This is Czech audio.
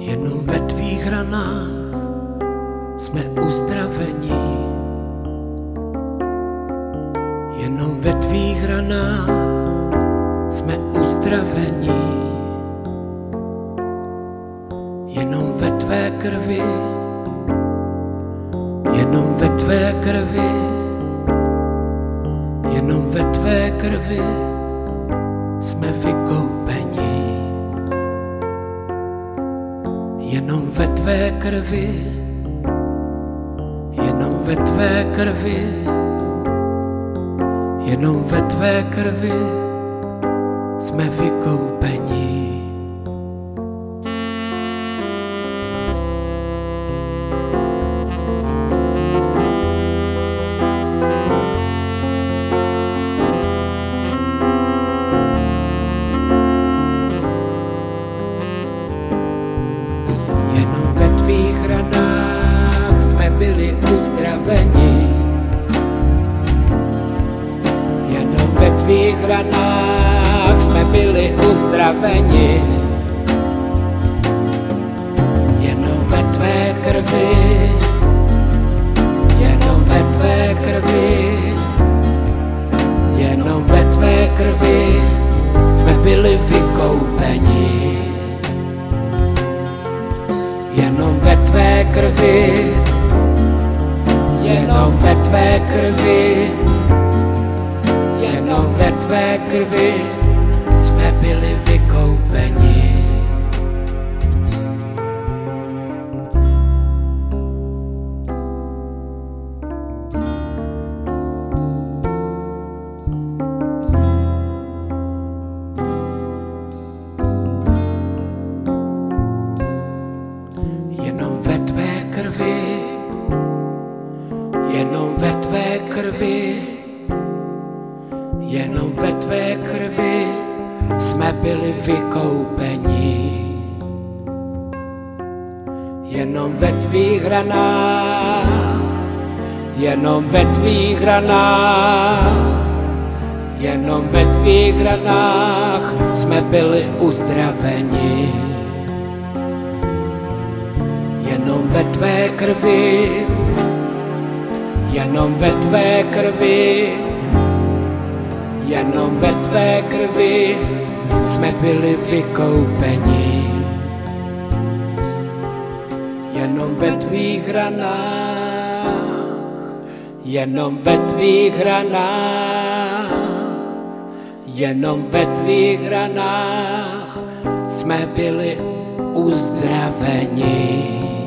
Jenom ve tvých ranách jsme uzdraveni. Jenom ve tvých ranách jsme uzdraveni. Jenom ve tvé krvi, jenom ve tvé krvi, jenom ve tvé krvi jsme vykoupeni. Jenom ve tvé krvi, jenom ve tvé krvi, jenom ve tvé krvi jsme vykoupeni. Jenom ve tvých ranách jsme byli uzdraveni. Jenom ve tvých ranách jsme byli uzdraveni. Jenom ve tvé krvi, jenom ve tvé krvi, jenom ve tvé krvi jsme byli vykoupeni. Jenom ve tvé krvi, jenom ve tvé krvi, jenom ve tvé krvi jsme byli vykoupeni. Jenom ve tvé krvi, jenom ve tvé krvi, jenom ve tvé krvi jsme byli vykoupeni. Jenom ve tvých ranách, jenom ve tvých ranách, jenom ve tvých ranách jsme byli uzdraveni. Jenom ve tvé krvi, jenom ve tvé krvi, jenom ve tvé krvi jsme byli vykoupeni. Jenom ve tvých ranách, jenom ve tvých ranách, jenom ve tvých ranách jsme byli uzdraveni.